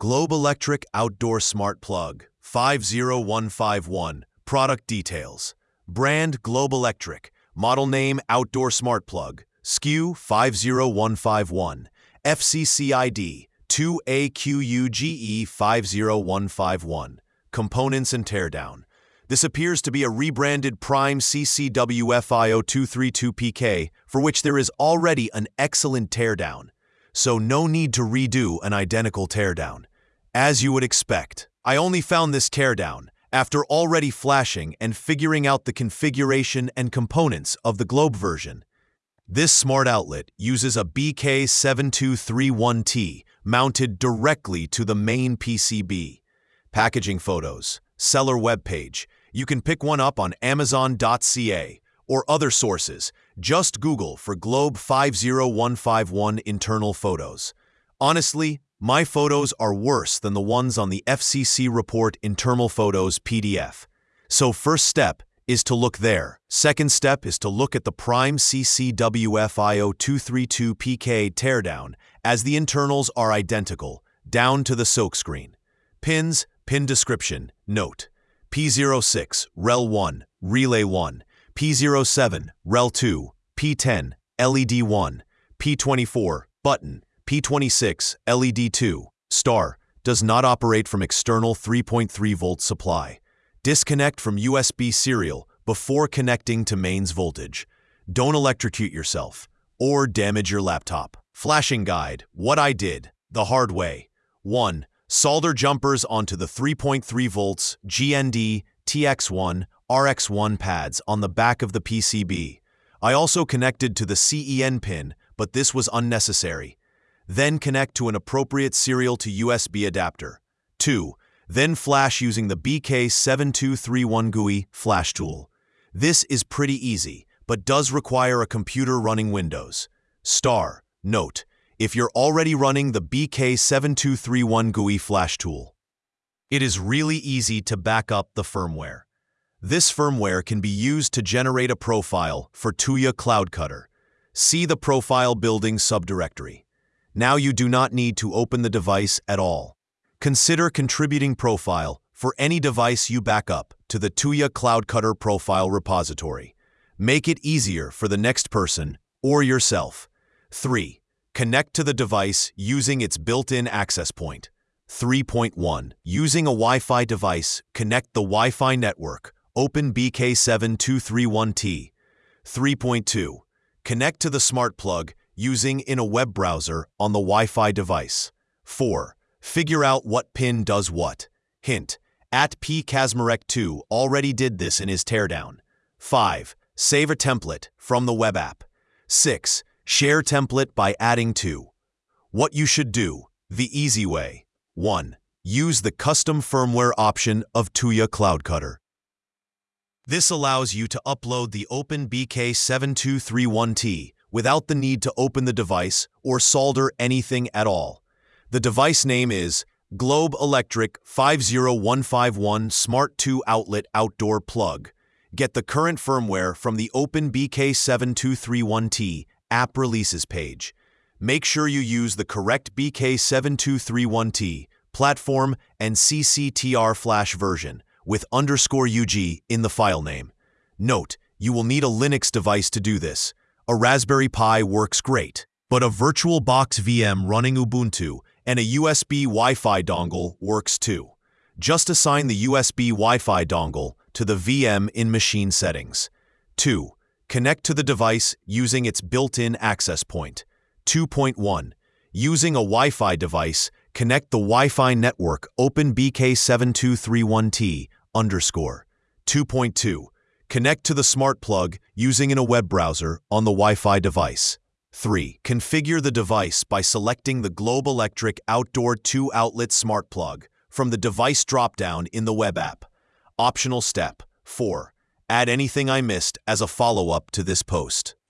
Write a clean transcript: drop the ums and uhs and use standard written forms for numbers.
Globe Electric Outdoor Smart Plug 50151. Product details. Brand Globe Electric. Model name Outdoor Smart Plug. SKU 50151. FCCID 2AQUGE 50151. Components and teardown. This appears to be a rebranded Prime CCWFIO232PK for which there is already an excellent teardown, so no need to redo an identical teardown. As you would expect, I only found this teardown after already flashing and figuring out the configuration and components of the Globe version. This smart outlet uses a BK7231T mounted directly to the main PCB. Packaging photos, seller webpage. You can pick one up on Amazon.ca or other sources. Just Google for Globe 50151 internal photos. Honestly, my photos are worse than the ones on the FCC report internal photos PDF. So first step is to look there. Second step is to look at the Prime CCWFIO232PK teardown, as the internals are identical, down to the silkscreen. Pins, pin description, note. P06, Rel 1, Relay 1, P07, Rel 2, P10, LED 1, P24, Button, P26, LED 2, Star, does not operate from external 3.3-volt supply. Disconnect from USB serial before connecting to mains voltage. Don't electrocute yourself or damage your laptop. Flashing guide, what I did, the hard way. 1. Solder jumpers onto the 3.3 volts GND TX1 RX1 pads on the back of the PCB. I also connected to the CEN pin, but this was unnecessary. Then connect to an appropriate serial to USB adapter. 2. Then flash using the BK7231 GUI flash tool. This is pretty easy, but does require a computer running Windows. Star, note. If you're already running the BK7231 GUI flash tool, it is really easy to back up the firmware. This firmware can be used to generate a profile for Tuya Cloud Cutter. See the profile building subdirectory. Now you do not need to open the device at all. Consider contributing profile for any device you back up to the Tuya Cloud Cutter profile repository. Make it easier for the next person or yourself. 3. Connect to the device using its built-in access point. 3.1. Using a Wi-Fi device, connect the Wi-Fi network. Open BK7231T. 3.2. Connect to the smart plug using in a web browser on the Wi-Fi device. 4. Figure out what pin does what. Hint, @PKazmarek2 already did this in his teardown. 5. Save a template from the web app. 6. Share template by adding to. What you should do, the easy way. 1. Use the custom firmware option of Tuya Cloud Cutter. This allows you to upload the open BK7231T without the need to open the device or solder anything at all. The device name is Globe Electric 50151 Smart 2 Outlet Outdoor Plug. Get the current firmware from the open BK7231T app releases page. Make sure you use the correct BK7231T platform and CCTR flash version with _UG in the file name. Note, you will need a Linux device to do this. A Raspberry Pi works great, but a VirtualBox VM running Ubuntu and a USB Wi-Fi dongle works too. Just assign the USB Wi-Fi dongle to the VM in machine settings. 2. Connect to the device using its built-in access point. 2.1. Using a Wi-Fi device, connect the Wi-Fi network open BK7231T _. 2.2. Connect to the smart plug using in a web browser on the Wi-Fi device. 3. Configure the device by selecting the Globe Electric Outdoor 2-outlet smart plug from the device dropdown in the web app. Optional step. 4. Add anything I missed as a follow-up to this post.